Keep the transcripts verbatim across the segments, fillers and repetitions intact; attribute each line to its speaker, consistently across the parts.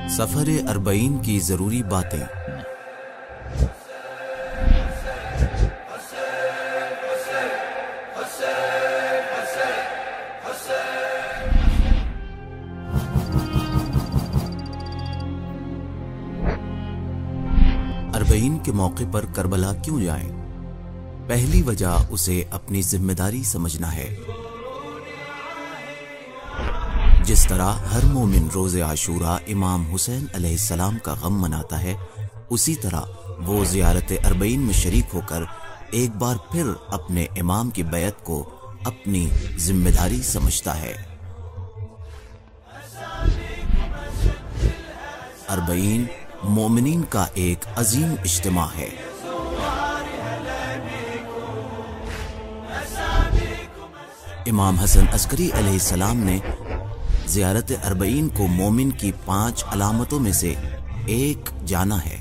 Speaker 1: سفر اربعین کی ضروری باتیں۔ اربعین کے موقع پر کربلا کیوں جائیں؟ پہلی وجہ اسے اپنی ذمہ داری سمجھنا ہے۔ جس طرح ہر مومن روز عاشوراء امام حسین علیہ السلام کا غم مناتا ہے، اسی طرح وہ زیارت اربعین میں شریک ہو کر ایک بار پھر اپنے امام کی بیعت کو اپنی ذمہ داری سمجھتا ہے۔ اربعین مومنین کا ایک عظیم اجتماع ہے۔ امام حسن عسکری علیہ السلام نے زیارت اربعین کو مومن کی پانچ علامتوں میں سے ایک جانا ہے۔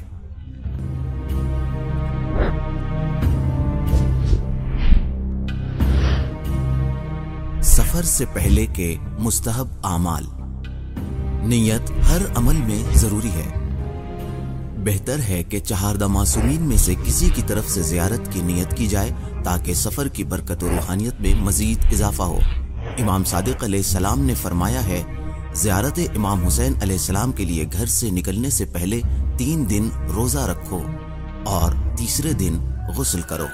Speaker 1: سفر سے پہلے کے مستحب اعمال۔ نیت ہر عمل میں ضروری ہے۔ بہتر ہے کہ چہاردہ معصومین میں سے کسی کی طرف سے زیارت کی نیت کی جائے تاکہ سفر کی برکت و روحانیت میں مزید اضافہ ہو۔ امام صادق علیہ السلام نے فرمایا ہے، زیارت امام حسین علیہ السلام کے لیے گھر سے نکلنے سے پہلے تین دن روزہ رکھو اور تیسرے دن غسل کرو۔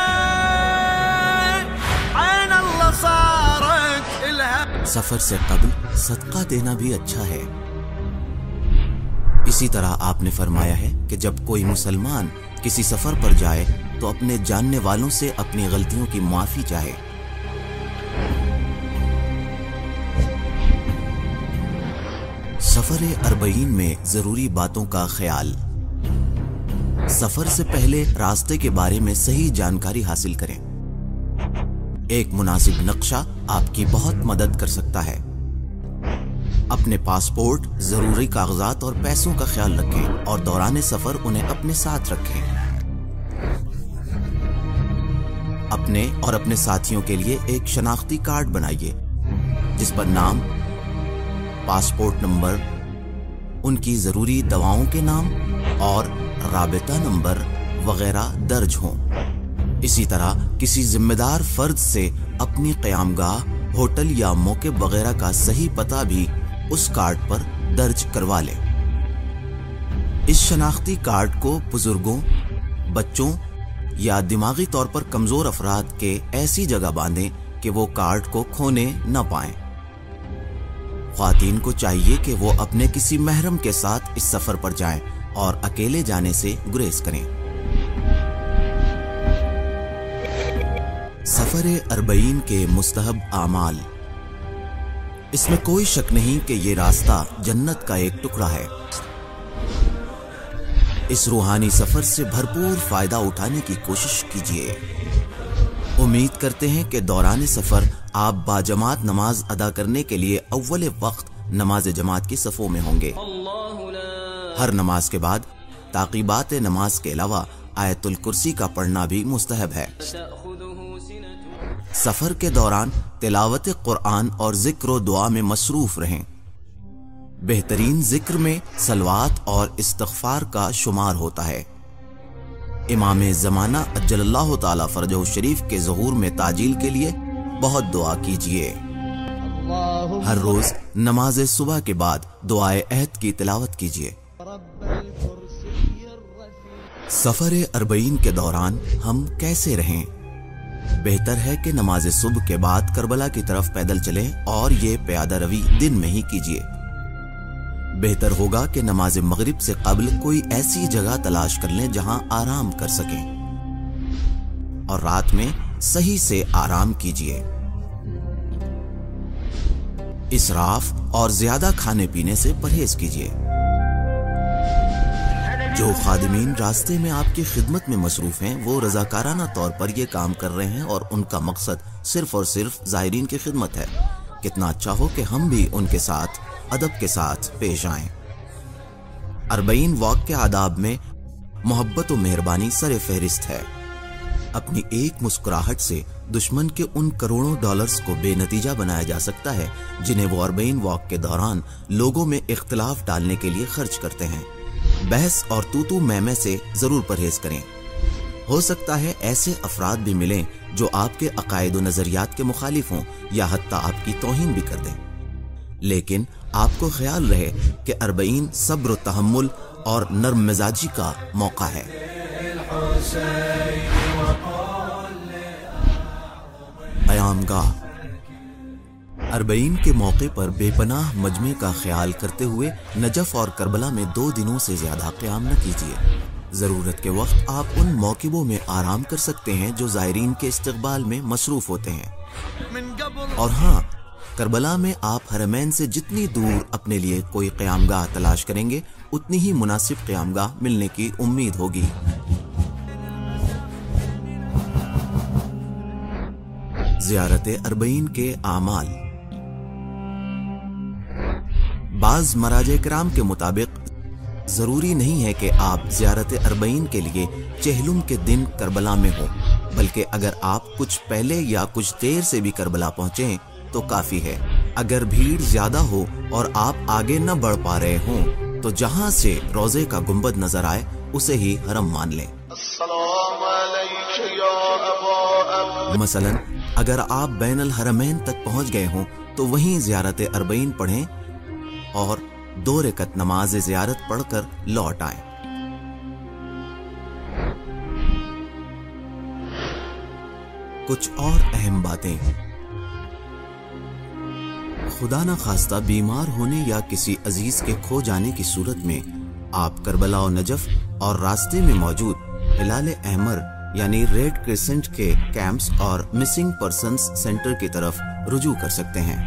Speaker 1: سفر سے قبل صدقہ دینا بھی اچھا ہے۔ اسی طرح آپ نے فرمایا ہے کہ جب کوئی مسلمان کسی سفر پر جائے تو اپنے جاننے والوں سے اپنی غلطیوں کی معافی چاہے۔ سفر اربعین میں ضروری باتوں کا خیال۔ سفر سے پہلے راستے کے بارے میں صحیح جانکاری حاصل کریں۔ ایک مناسب نقشہ آپ کی بہت مدد کر سکتا ہے۔ اپنے پاسپورٹ، ضروری کاغذات اور پیسوں کا خیال رکھیں اور دوران سفر انہیں اپنے ساتھ رکھیں۔ اپنے اور اپنے ساتھیوں کے لیے ایک شناختی کارڈ بنائیے جس پر نام، پاسپورٹ نمبر، ان کی ضروری دواؤں کے نام اور رابطہ نمبر وغیرہ درج ہوں۔ اسی طرح کسی ذمہ دار فرد سے اپنی قیام گاہ، ہوٹل یا موقع وغیرہ کا صحیح پتہ بھی اس کارڈ پر درج کروا لیں۔ اس شناختی کارڈ کو بزرگوں، بچوں یا دماغی طور پر کمزور افراد کے ایسی جگہ باندھیں کہ وہ کارڈ کو کھونے نہ پائیں۔ خواتین کو چاہیے کہ وہ اپنے کسی محرم کے ساتھ اس سفر پر جائیں اور اکیلے جانے سے گریز کریں۔ سفر اربعین کے مستحب اعمال۔ اس میں کوئی شک نہیں کہ یہ راستہ جنت کا ایک ٹکڑا ہے۔ اس روحانی سفر سے بھرپور فائدہ اٹھانے کی کوشش کیجیے۔ امید کرتے ہیں کہ دوران سفر آپ باجماعت نماز ادا کرنے کے لیے اول وقت نماز جماعت کی صفوں میں ہوں گے۔ ہر نماز کے بعد تعقیبات نماز کے علاوہ آیت الکرسی کا پڑھنا بھی مستحب ہے۔ سفر کے دوران تلاوت قرآن اور ذکر و دعا میں مصروف رہیں۔ بہترین ذکر میں صلوات اور استغفار کا شمار ہوتا ہے۔ امام زمانہ عجل اللہ تعالی فرجہ شریف کے ظہور میں تعجیل کے لیے بہت دعا کیجیے۔ ہر روز نماز صبح کے بعد دعائے عہد کی تلاوت کیجیے۔ سفر اربعین کے دوران ہم کیسے رہیں؟ بہتر ہے کہ نماز صبح کے بعد کربلا کی طرف پیدل چلیں اور یہ پیادہ روی دن میں ہی کیجیے۔ بہتر ہوگا کہ نماز مغرب سے قبل کوئی ایسی جگہ تلاش کر لیں جہاں آرام کر سکیں اور رات میں صحیح سے آرام کیجیے۔ اسراف اور زیادہ کھانے پینے سے پرہیز کیجیے۔ جو خادمین راستے میں آپ کی خدمت میں مصروف ہیں وہ رضاکارانہ طور پر یہ کام کر رہے ہیں اور ان کا مقصد صرف اور صرف زائرین کی خدمت ہے۔ کتنا اچھا ہو کہ ہم بھی ان کے ساتھ ادب کے ساتھ پیش آئیں۔ اربعین واک کے آداب میں محبت و مہربانی سر فہرست ہے۔ اپنی ایک مسکراہٹ سے دشمن کے ان کروڑوں ڈالرز کو بے نتیجہ بنایا جا سکتا ہے جنہیں وہ اربعین واک کے دوران لوگوں میں اختلاف ڈالنے کے لیے خرچ کرتے ہیں۔ بحث اور تو تو میں میں سے ضرور پرہیز کریں۔ ہو سکتا ہے ایسے افراد بھی ملیں جو آپ کے عقائد و نظریات کے مخالف ہوں یا حتیٰ آپ کی توہین بھی کر دیں، لیکن آپ کو خیال رہے کہ اربعین صبر و تحمل اور نرم مزاجی کا موقع ہے۔ قیام گاہ۔ اربعین کے موقع پر بے پناہ مجمع کا خیال کرتے ہوئے نجف اور کربلا میں دو دنوں سے زیادہ قیام نہ کیجیے۔ ضرورت کے وقت آپ ان موکبوں میں آرام کر سکتے ہیں جو زائرین کے استقبال میں مصروف ہوتے ہیں، اور ہاں، کربلا میں آپ حرمین سے جتنی دور اپنے لیے کوئی قیام گاہ تلاش کریں گے اتنی ہی مناسب قیام گاہ ملنے کی امید ہوگی۔ زیارت اربعین کے اعمال۔ بعض مراجع کرام کے مطابق ضروری نہیں ہے کہ آپ زیارت اربعین کے لیے چہلم کے دن کربلا میں ہوں، بلکہ اگر آپ کچھ پہلے یا کچھ دیر سے بھی کربلا پہنچیں تو کافی ہے۔ اگر بھیڑ زیادہ ہو اور آپ آگے نہ بڑھ پا رہے ہوں تو جہاں سے روضے کا گنبد نظر آئے اسے ہی حرم مان لیں۔ مثلا اگر آپ بین الحرمین تک پہنچ گئے ہوں تو وہیں زیارت اربعین پڑھیں اور دو رکعت نماز زیارت پڑھ کر لوٹ آئیں۔ کچھ اور اہم باتیں۔ خدا نہ خواستہ بیمار ہونے یا کسی عزیز کے کھو جانے کی صورت میں آپ کربلا و نجف اور راستے میں موجود ہلال احمر یعنی ریڈ کرسنٹ کے کیمپس اور مسنگ پرسنز سینٹر کی طرف رجوع کر سکتے ہیں۔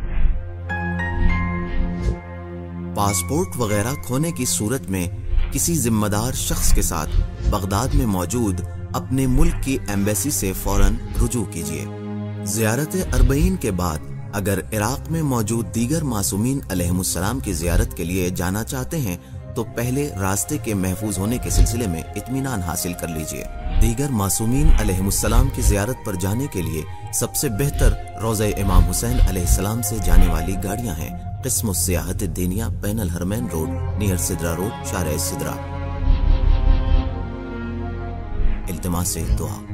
Speaker 1: پاسپورٹ وغیرہ کھونے کی صورت میں کسی ذمہ دار شخص کے ساتھ بغداد میں موجود اپنے ملک کی ایمبیسی سے فوراً رجوع کیجیے۔ زیارت اربعین کے بعد اگر عراق میں موجود دیگر معصومین علیہم السلام کی زیارت کے لیے جانا چاہتے ہیں تو پہلے راستے کے محفوظ ہونے کے سلسلے میں اطمینان حاصل کر لیجیے۔ دیگر معصومین علیہم السلام کی زیارت پر جانے کے لیے سب سے بہتر روضہ امام حسین علیہ السلام سے جانے والی گاڑیاں ہیں۔ قسم السیاحت الدینیہ، بین الحرمین روڈ، نیئر سدرا روڈ، شارع سدرا۔ التماس دعا۔